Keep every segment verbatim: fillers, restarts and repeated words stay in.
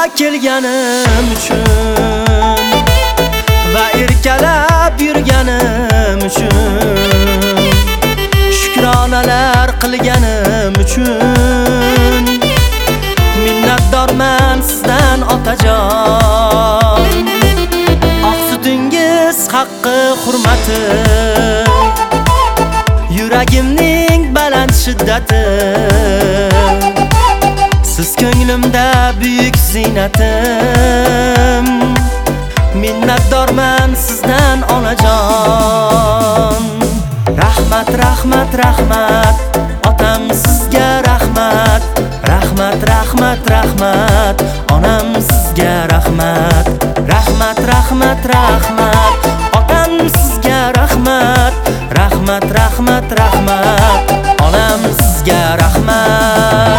kelganim uchun va erkalab yurganim uchun, shukronalar qilganim uchun minnatdorman sizdan otajon. Oq sutingiz haqqi hurmati, yuragimning baland shiddati, siz ko'nglimda buyuk ziynatim. Minnatdorman sizdan onajon. Rahmat, rahmat, rahmat otam sizga rahmat. Rahmat, rahmat, rahmat onam sizga rahmat. Rahmat, rahmat, rahmat otam sizga rahmat. Rahmat, rahmat, rahmat onam sizga rahmat.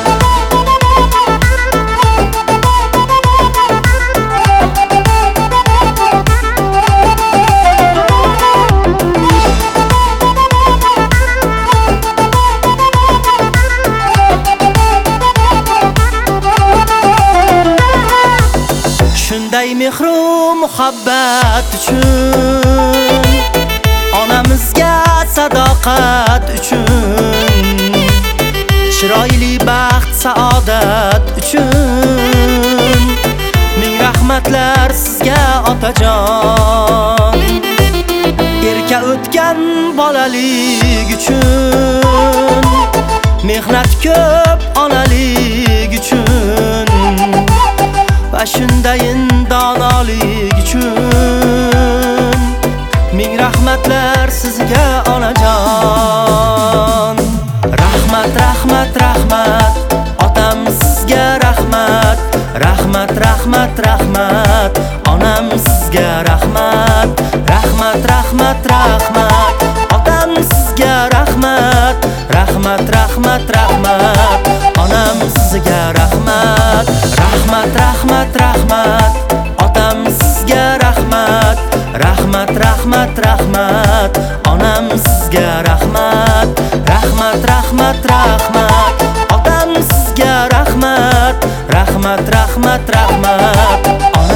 Shunday mehru muhabbat uchun, onamizga sadoqat uchun, chiroyli baxt saodat uchun ming rahmatlar sizga otajon. Erka o'tgan bolalik uchun, mehnat ko'p onalik uchun va shundayin donolik uchun ming rahmatlar sizga onajon. Rahmat, rahmat, rahmat otam sizga rahmat. Rahmat, rahmat, rahmat onam sizga rahmat. Rahmat, rahmat, rahmat otam sizga rahmat. Rahmat, rahmat, rahmat onam sizga rahmat. Rahmat, rahmat, rahmat otam sizga rahmat. Rahmat, rahmat, rahmat onam sizga rahmat. Rahmat, rahmat, rahmat otam sizga rahmat. Rahmat, rahmat, rahmat onam